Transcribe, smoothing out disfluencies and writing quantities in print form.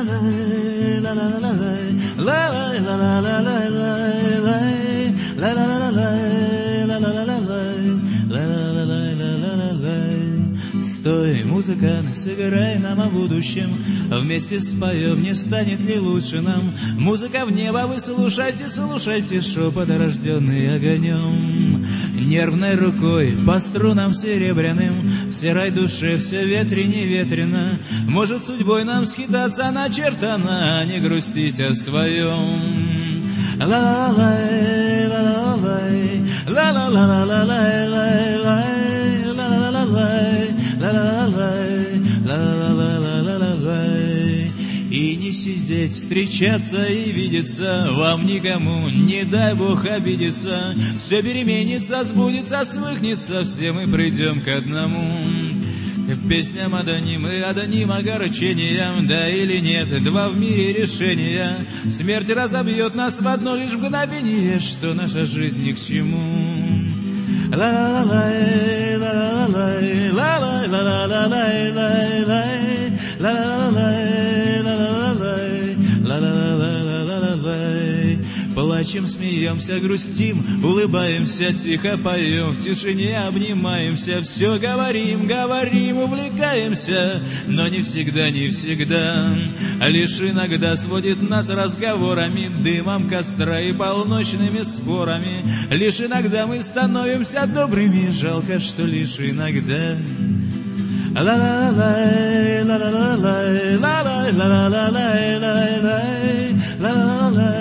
Стой, музыкант, сыграй нам о будущем, вместе споем, не станет ли лучше нам? Музыка в небо, вы слушайте, слушайте, шепот, рожденный огонем. Нервной рукой по струнам серебряным, в серой душе все ветренее ветрено. Может, судьбой нам скитаться начертано, не грустить о своем. Ла-ла-лай, ла-ла-лай, ла-ла-ла-ла-лай, ла-ла-лай. И не сидеть, встречаться и видеться, вам никому, не дай Бог, обидеться. Все переменится, сбудется, свыкнется, все мы придем к одному. Песням адоним и адоним огорчением, да или нет, два в мире решения. Смерть разобьет нас в одно лишь мгновение, что наша жизнь ни к чему. Ла-ла-лай, ла-ла-лай, ла-лай, ла-ла-лай, лай-лай, ла-ла-лай, ла-ла-лай, ла-ла-лай. Плачем, смеемся, грустим, улыбаемся, тихо поем, в тишине обнимаемся, все говорим, говорим, увлекаемся, но не всегда, не всегда. Лишь иногда сводит нас разговорами, дымом костра и полночными спорами. Лишь иногда мы становимся добрыми, жалко, что лишь иногда. Ла-ла-лай, ла-ла-лай, ла-лай, ла-ла-лай, ла-лай, ла-ла-лай.